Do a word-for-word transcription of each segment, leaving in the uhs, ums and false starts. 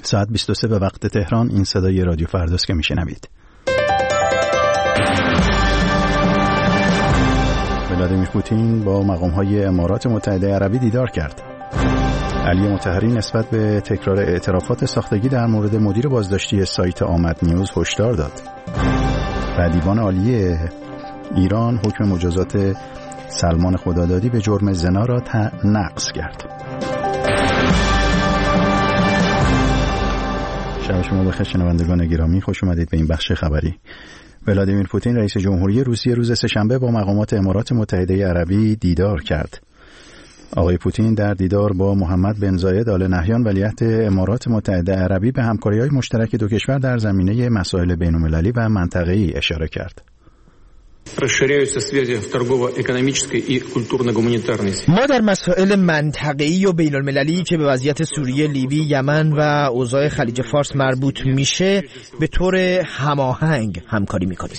ساعت بیست و سه به وقت تهران. این صدای رادیو فرداست که میشنوید. ولادیمیر پوتین با مقام‌های امارات متحده عربی دیدار کرد. علی مطهری نسبت به تکرار اعترافات ساختگی در مورد مدیر بازداشتی سایت آمد نیوز هشدار داد. و دیوان عالی ایران حکم مجازات سلمان خدادادی به جرم زنا را نقض کرد. شب شما بخیر شنوندگان گرامی، خوش اومدید به این بخش خبری. ولادیمیر پوتین رئیس جمهوری روسیه روز سه‌شنبه با مقامات امارات متحده عربی دیدار کرد. آقای پوتین در دیدار با محمد بن زاید آل نهیان ولیعهد امارات متحده عربی به همکاری‌های مشترک دو کشور در زمینه مسائل بین‌المللی و منطقه‌ای اشاره کرد. ما در مسائل منطقه‌ای و بین‌المللی که به وضعیت سوریه، لیبی، یمن و اوضاع خلیج فارس مربوط میشه به طور هماهنگ همکاری میکنیم.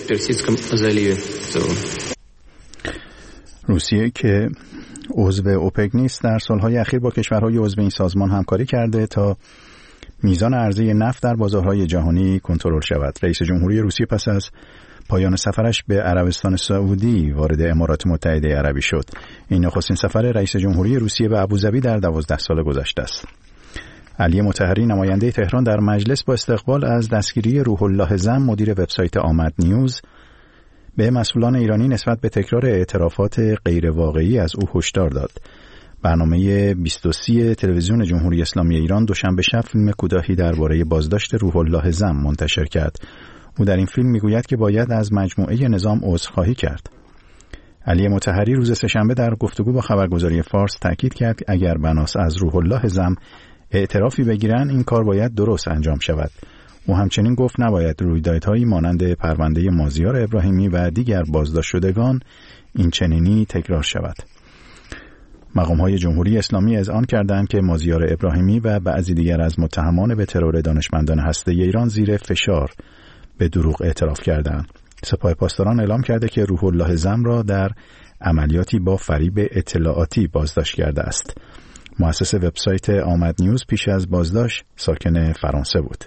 روسیه که عضو اوپک نیست در سالهای اخیر با کشورهای عضو این سازمان همکاری کرده تا میزان عرضه نفت در بازارهای جهانی کنترل شود. رئیس جمهوری روسیه پس از پایان سفرش به عربستان سعودی وارد امارات متحده عربی شد. این نخستین سفر رئیس جمهوری روسیه به ابوظبی در دوازده سال گذشته است. علی مطهری نماینده تهران در مجلس با استقبال از دستگیری روح الله زم مدیر وبسایت آمد نیوز به مسئولان ایرانی نسبت به تکرار اعترافات غیر واقعی از او هشدار داد. برنامه بیست و سه تلویزیون جمهوری اسلامی ایران دوشنبه شب فیلم کوتاهی درباره بازداشت روح الله زم منتشر کرد. او در این فیلم میگوید که باید از مجموعه نظام عذرخواهی کرد. علی مطهری روز سه‌شنبه در گفتگو با خبرگزاری فارس تاکید کرد اگر بناس از روح الله زم اعترافی بگیرن این کار باید درست انجام شود. او همچنین گفت نباید رویدادهایی مانند پرونده مازیار ابراهیمی و دیگر بازداشت شدگان این چنینی تکرار شود. مقام‌های جمهوری اسلامی اذعان کردند که مازیار ابراهیمی و بعضی دیگر از متهمان به ترور دانشمندان هسته‌ای ایران زیر فشار به دروغ اعتراف کردند. سپاه پاسداران اعلام کرده که روح الله زم را در عملیاتی با فریب اطلاعاتی بازداشت کرده است. مؤسس وبسایت آمد نیوز پیش از بازداشت ساکن فرانسه بود.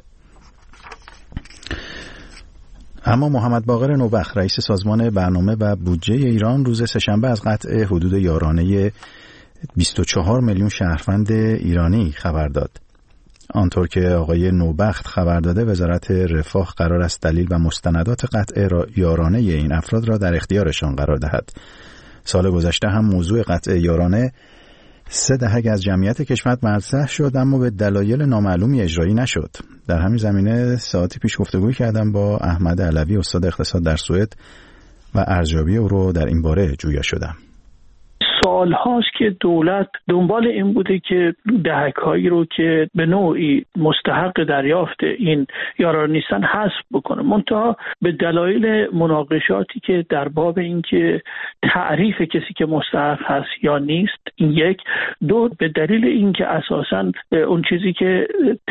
اما محمد باقر نوبخت رئیس سازمان برنامه و بودجه ایران روز سه‌شنبه از قطع حدود یارانه بیست و چهار میلیون شهروند ایرانی خبر داد. آنطور که آقای نوبخت خبر داده وزارت رفاه قرار است دلیل و مستندات قطع یارانه این افراد را در اختیارشان قرار دهد. سال گذشته هم موضوع قطع یارانه سه دهک از جمعیت کشور مطرح شد اما به دلایل نامعلومی اجرایی نشد. در همین زمینه ساعتی پیش گفتگوی کردم با احمد علوی استاد اقتصاد در سوئد و ارزیابی او رو در این باره جویا شدم. سال هاست که دولت دنبال این بوده که دهک‌هایی رو که به نوعی مستحق دریافت این یارانه نیستن حذف بکنه، منتها به دلایل مناقشاتی که در باب این که تعریف کسی که مستحق هست یا نیست، این یک. دو، به دلیل این که اساساً اون چیزی که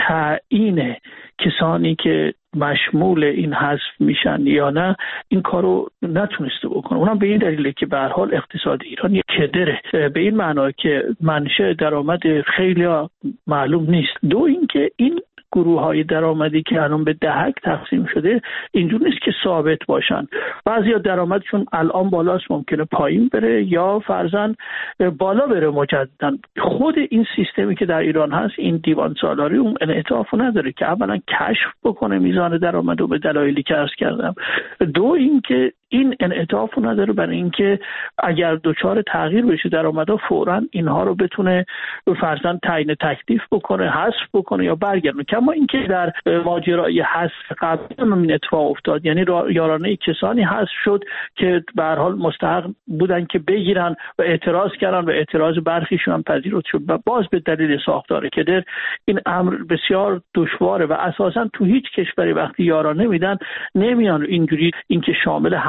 تعیین کسانی که مشمول این حذف میشن یا نه این کارو نتونسته بکنه. اونم به این دلیله که به هر حال اقتصاد ایران یک کدره، به این معنی که منشأ درآمد خیلی معلوم نیست. دو، اینکه این گروه های درآمدی که الان به دهک تقسیم شده اینجور نیست که ثابت باشن. بعضیا درآمدشون الان بالاست ممکنه پایین بره یا فرضاً بالا بره مجددا. خود این سیستمی که در ایران هست، این دیوان سالاری، اون انعطافو نداره که اولا کشف بکنه میزان درآمد رو به دلایلی که عرض کردم. دو، اینکه این انعطافو نداره برای اینکه اگر دچار تغییر بشه درآمدها فوراً اینها رو بتونه فرضاً تعیین تکلیف بکنه، حذف بکنه یا برگردونه. کما اینکه در ماجرای حذف قبل هم این اتفاق افتاد، یعنی یارانه کسانی حذف شد که به هر حال مستحق بودن که بگیرن و اعتراض کردن و اعتراض برخیشون هم پذیرفته شد و باز به دلیل ساختار کدر این امر بسیار دشواره و اساساً تو هیچ کشوری وقتی یارانه میدن نمیان اینجوری اینکه شامل هم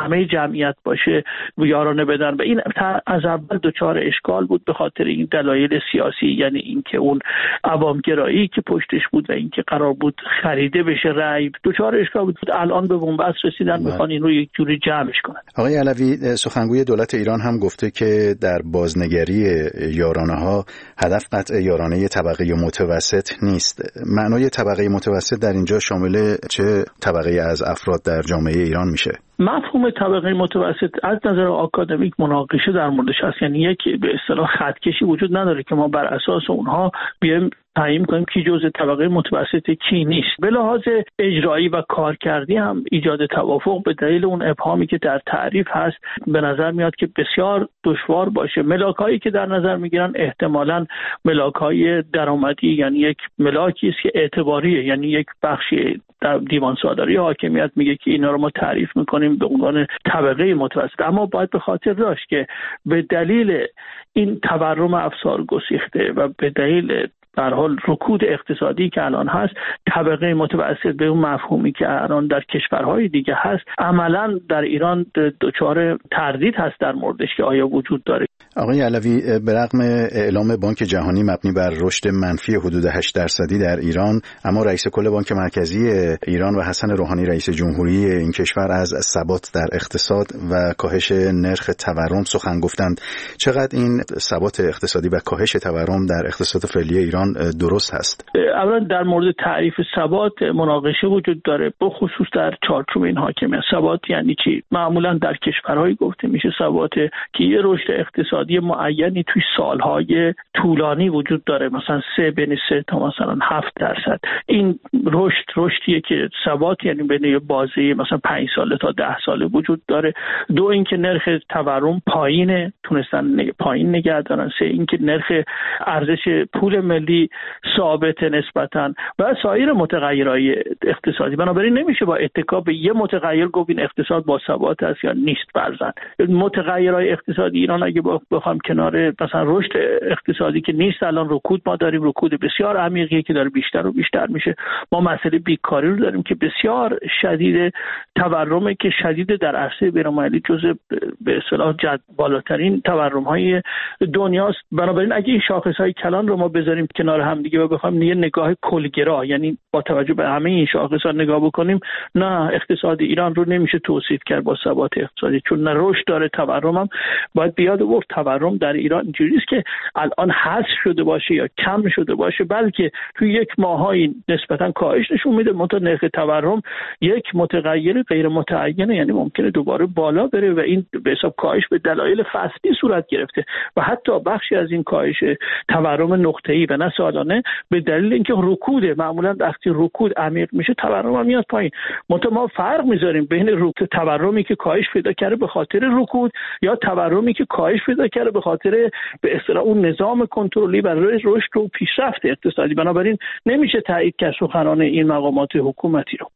همه جمعیت باشه یارانه بدن و این از اول دچار اشکال بود به خاطر این دلایل سیاسی، یعنی اینکه اون عوامگرایی که پشتش بود و اینکه قرار بود خریده بشه رأی دچار اشکال بود. الان به بنبست رسیدن میخوان این رو یک جوری جمعش کنن. آقای علوی، سخنگوی دولت ایران هم گفته که در بازنگری یارانه ها هدف قطع یارانه طبقه متوسط نیست. معنای طبقه متوسط در اینجا شامل چه طبقه از افراد در جامعه ایران میشه؟ مفهوم طبقه متوسط از نظر آکادمیک مناقشه در موردش هست، یعنی یک به اصطلاح خطکشی وجود نداره که ما بر اساس اونها بیایم تعیین کنیم کی جزء طبقه متوسط کی نیست. به لحاظ اجرایی و کارکردی هم ایجاد توافق به دلیل اون ابهامی که در تعریف هست به نظر میاد که بسیار دشوار باشه. ملاکایی که در نظر میگیرن احتمالاً ملاکای درآمدی، یعنی یک ملاکی است که اعتباریه، یعنی یک بخشی در دیوان سالاری حاکمیت میگه که اینا رو ما تعریف میکنیم به عنوان طبقه متوسط، اما باید به خاطر داشت که به دلیل این تورم افسار گسیخته و به دلیل به هر حال رکود اقتصادی که الان هست، طبقه متوسط به اون مفهومی که الان در کشورهای دیگه هست عملاً در ایران دچار تردید هست در موردش که آیا وجود داره. آقای علوی، به رغم اعلام بانک جهانی مبنی بر رشد منفی حدود هشت درصدی در ایران، اما رئیس کل بانک مرکزی ایران و حسن روحانی رئیس جمهوری این کشور از ثبات در اقتصاد و کاهش نرخ تورم سخن گفتند. چقدر این ثبات اقتصادی و کاهش تورم در اقتصاد فعلی ایران درست هست؟ اولا در مورد تعریف ثبات مناقشه وجود داره، به خصوص در چارچوب این حاکمیت. ثبات یعنی چی؟ معمولا در کشورهایی گفته میشه ثبات که یه رشد اقتصادی معینی توی سالهای طولانی وجود داره، مثلا سه بین سه تا مثلا هفت درصد. این رشد رشدیه که ثبات یعنی بین بازه مثلا پنج ساله تا ده ساله وجود داره. دو اینکه نرخ تورم پایینه، تونستن پایین نگه دارن. سه اینکه نرخ ارزش پول ملی ثابت نسبتاً و سایر متغیرهای اقتصادی. بنابراین نمیشه با اتکا به یه متغیر گفت این اقتصاد با ثبات است یا نیست. فرضاً متغیرهای اقتصادی ایران اگه بخوام کنار مثلا رشد اقتصادی که نیست، الان رکود ما داریم، رکود بسیار عمیقی که داره بیشتر و بیشتر میشه. ما مسئله بیکاری رو داریم که بسیار شدید، تورمی که شدید در عرصه بین‌المللی جزء به اصطلاح جد بالاترین تورم‌های دنیاست. بنابراین اگه این شاخص‌های کلان رو ما بذاریم کنار هم دیگه و بخوایم یه نگاه کلگرا، یعنی با توجه به همه این شاخص‌ها نگاه بکنیم، نه اقتصاد ایران رو نمیشه توصیف کرد با ثبات اقتصادی، چون نه رشد داره، تورم هم باید بیاد و تورم در ایران اینجوری است که الان حذف شده باشه یا کم شده باشه، بلکه توی یک ماهایی نسبتا کاهش نشون میده. منتها نرخ تورم یک متغیر غیر متعینه، یعنی ممکنه دوباره بالا بره و این به حساب کاهش به دلایل فصلی صورت گرفته و حتی بخشی از این کاهش تورم نقطه‌ای و نه سالانه به دلیل اینکه رکود، معمولا وقتی رکود عمیق میشه تورم هم میاد پایین. منتها ما فرق میذاریم بین رکود تورمی که کاهش پیدا کرده به خاطر رکود یا تورمی که کاهش پیدا کرده به خاطر به اصطلاح اون نظام کنترلی و رشد و پیشرفت اقتصادی. بنابراین نمیشه تایید کرد سخنان این مقامات حکومتی رو.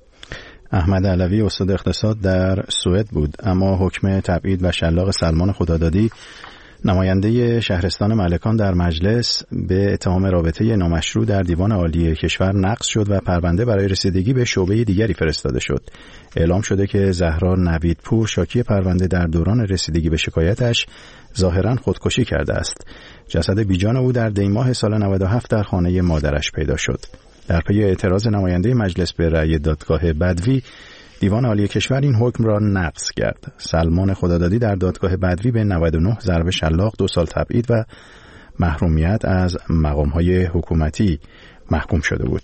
احمد علوی استاد اقتصاد در سوئد بود. اما حکم تبعید و شلاق سلمان خدادادی نماینده شهرستان ملکان در مجلس به اتهام رابطه نامشروع در دیوان عالی کشور نقض شد و پرونده برای رسیدگی به شعبه دیگری فرستاده شد. اعلام شده که زهرا نویدپور شاکی پرونده در دوران رسیدگی به شکایتش ظاهراً خودکشی کرده است. جسد بیجان او در دی ماه سال نود و هفت در خانه مادرش پیدا شد. در پی اعتراض نماینده مجلس به رأی دادگاه بدوی، دیوان عالی کشور این حکم را نقض کرد. سلمان خدادادی در دادگاه بدوی به نود و نه ضرب شلاق، دو سال تبعید و محرومیت از مقام‌های حکومتی محکوم شده بود.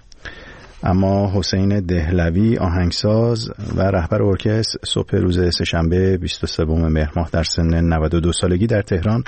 اما حسین دهلوی آهنگساز و رهبر ارکستر صبح روز سه‌شنبه بیست و سوم مهر ماه در سن نود و دو سالگی در تهران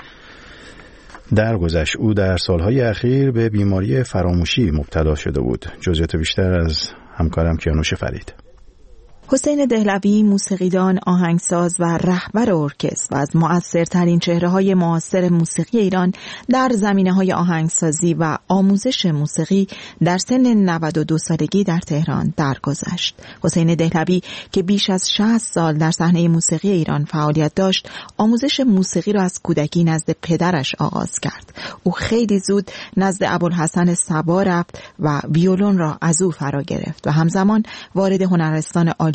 درگذشت. او در سالهای اخیر به بیماری فراموشی مبتلا شده بود. جزئیات بیشتر از همکارم کیانوش فرید. حسین دهلوی موسیقیدان، آهنگساز و رهبر ارکستر و از مؤثرترین چهره‌های معاصر موسیقی ایران در زمینه‌های آهنگسازی و آموزش موسیقی در سن نود و دو سالگی در تهران درگذشت. حسین دهلوی که بیش از شصت سال در صحنه موسیقی ایران فعالیت داشت، آموزش موسیقی را از کودکی نزد پدرش آغاز کرد. او خیلی زود نزد ابوالحسن صبا رفت و ویولون را از او فرا گرفت و همزمان وارد هنرستان عالی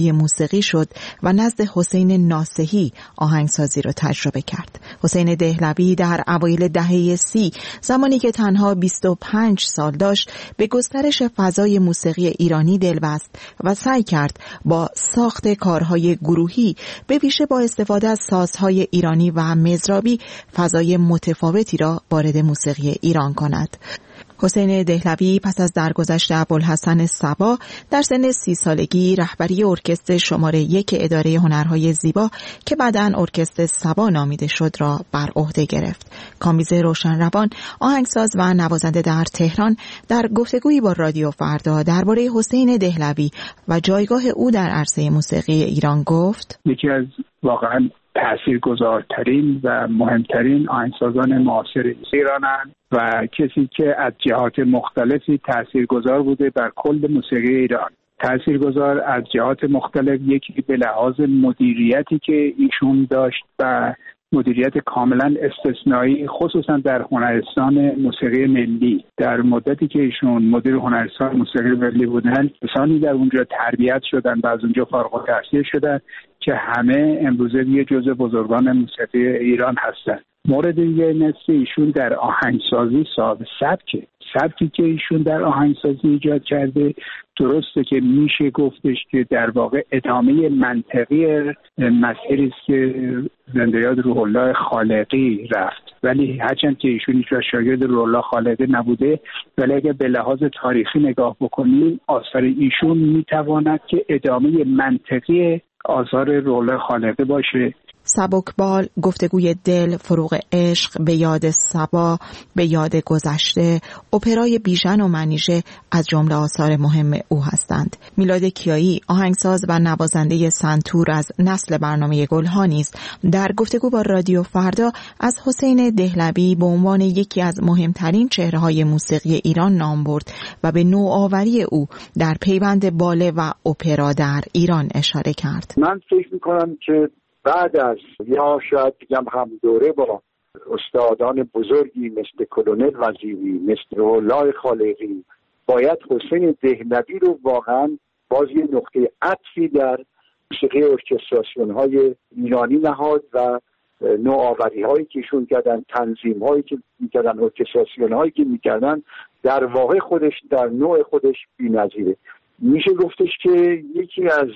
دانشکده موسیقی شد و نزد حسین ناصحی آهنگسازی را تجربه کرد. حسین دهلوی در اوایل دهه سی، زمانی که تنها بیست و پنج سال داشت، به گسترش فضای موسیقی ایرانی دل بست و سعی کرد با ساخت کارهای گروهی، به ویژه با استفاده از سازهای ایرانی و مزرابی، فضای متفاوتی را وارد موسیقی ایران کند. حسین دهلوی پس از درگذشت ابوالحسن صبا در سن سی سالگی رهبری ارکستر شماره یک اداره هنرهای زیبا که بعداً ارکستر صبا نامیده شد را بر عهده گرفت. کامیز روشنروان، آهنگساز و نوازنده در تهران، در گفتگویی با رادیو فردا درباره حسین دهلوی و جایگاه او در عرصه موسیقی ایران گفت: یکی از واقعاً تأثیرگذارترین و مهمترین آهنگسازان معاصر ایرانند و کسی که از جهات مختلفی تأثیرگذار بوده بر کل موسیقی ایران. تأثیرگذار از جهات مختلف، یکی به لحاظ مدیریتی که ایشون داشت و مدیریت کاملا استثنایی، خصوصا در هنرستان موسیقی ملی. در مدتی که ایشون مدیر هنرستان موسیقی ملی بودن، کسانی در اونجا تربیت شدن و از اونجا فارغ التحصیل شدن که همه امروزه یه جزء بزرگان موسیقی ایران هستن. مورد دیگه نصف ایشون در آهنگسازی صاحب سبکه. سبکی که ایشون در آهنگسازی ایجاد کرده، درسته که میشه گفتش که در واقع ادامه منطقی مسیری است که زنده یاد روح الله خالقی رفت، ولی هرچند که ایشون هیچ شاگرد روح الله خالقی نبوده، ولی اگه به لحاظ تاریخی نگاه بکنیم، آثار ایشون میتواند که ادامه منطقی آثار روح الله خالقی باشه. سبکبال، گفتگوی دل، فروغ عشق، به یاد صبا، به یاد گذشته، اپرای بیژن و منیژه از جمله آثار مهم او هستند. میلاد کیایی، آهنگساز و نوازنده سنتور از نسل برنامه گلها نیز در گفتگو با رادیو فردا از حسین دهلوی به عنوان یکی از مهمترین چهره‌های موسیقی ایران نام برد و به نوآوری او در پیوند باله و اپرا در ایران اشاره کرد. من فکر می‌کنم که بعد از یا شاید بگم هم دوره با استادان بزرگی مثل کلونل وزیری، مثل روح الله خالقی، باید حسین دهلوی رو واقعا باز یه نقطه عطفی در موسیقی ارکستراسیون های ایرانی نهاد و نوآوری هایی که ایشون کردن، تنظیم هایی که میکردن، ارکستراسیون هایی که میکردن، در واقع خودش در نوع خودش بی‌نظیره. میشه گفتش که یکی از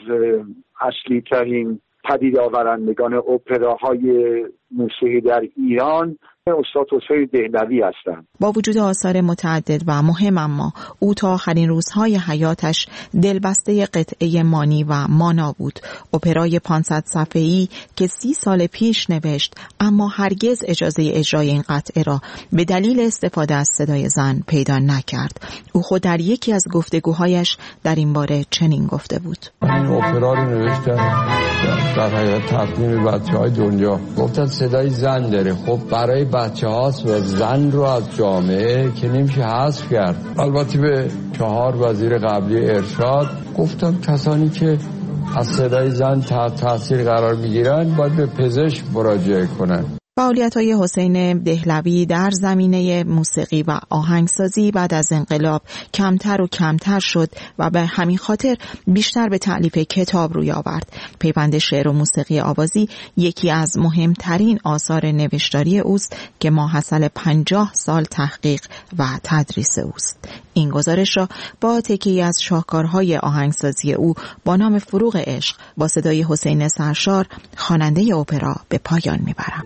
اصلی ترین پدید آورندگان اپراهای موسیقی در ایران استاد حسین دهلوی هستند. با وجود آثار متعدد و مهم، اما او تا آخرین روزهای حیاتش دلبسته قطعه مانی و مانا بود، اپرای پانصد صفحه‌ای که سی سال پیش نوشت، اما هرگز اجازه اجرای این قطعه را به دلیل استفاده از صدای زن پیدا نکرد. او خود در یکی از گفتگوهایش در این باره چنین گفته بود: این اپرا رو نوشتم در حقیقت تقدیم بچه‌های دنیا، گفتن صدای زن داره، خب برای بچه هاست و زن رو از جامعه که نمیشه حذف کرد. البته به چهار وزیر قبلی ارشاد گفتم کسانی که از صدای زن تحت تاثیر قرار میگیرن باید به پزشک مراجعه کنن. فعالیت‌های حسین دهلوی در زمینه موسیقی و آهنگسازی بعد از انقلاب کمتر و کمتر شد و به همین خاطر بیشتر به تألیف کتاب روی آورد. پیوند شعر و موسیقی آوازی یکی از مهمترین آثار نوشتاری اوست که ماحصل پنجاه سال تحقیق و تدریس اوست. این گزارش را با تکیه‌ای از شاهکارهای آهنگسازی او با نام فروغ عشق با صدای حسین سرشار، خواننده اپرا، به پایان میبرم.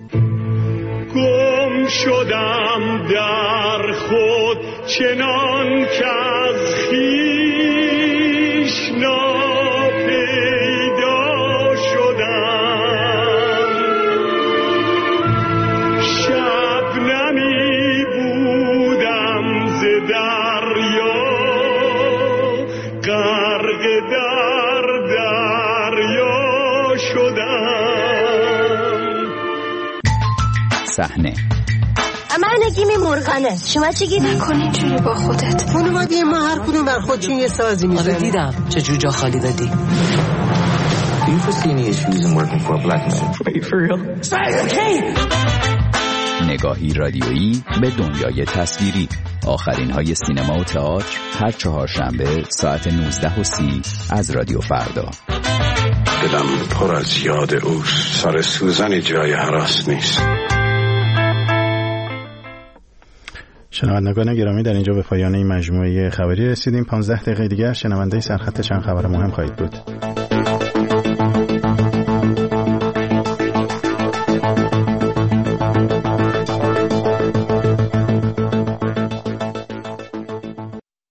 گم شدم در خود چنان که از خویش ناپیدا شدم، شبنمی بودم ز دریا، غرق در دریا شدم. صحنه من نگیم مرغانه، شما چی گیری؟ نکنی اینجوری با خودت. اون اومدی ما هر کدوم بر خودشون یه سازی میزنیم. آره دیدم چه جو جا خالی دادی. Do you foresee any issues in working for a black man? Wait for real? نگاهی رادیویی به دنیای تصویری. آخرین های سینما و تئاتر هر چهارشنبه ساعت نوزده و سی از رادیو فردا. دلم پر از یاد اوست، سر سوزن جای هراس نیست. شنوندگان گرامی، در اینجا به پایان این مجموعه خبری رسیدیم. پانزده دقیقه دیگر شنونده سرخط چند خبر مهم خواهید بود.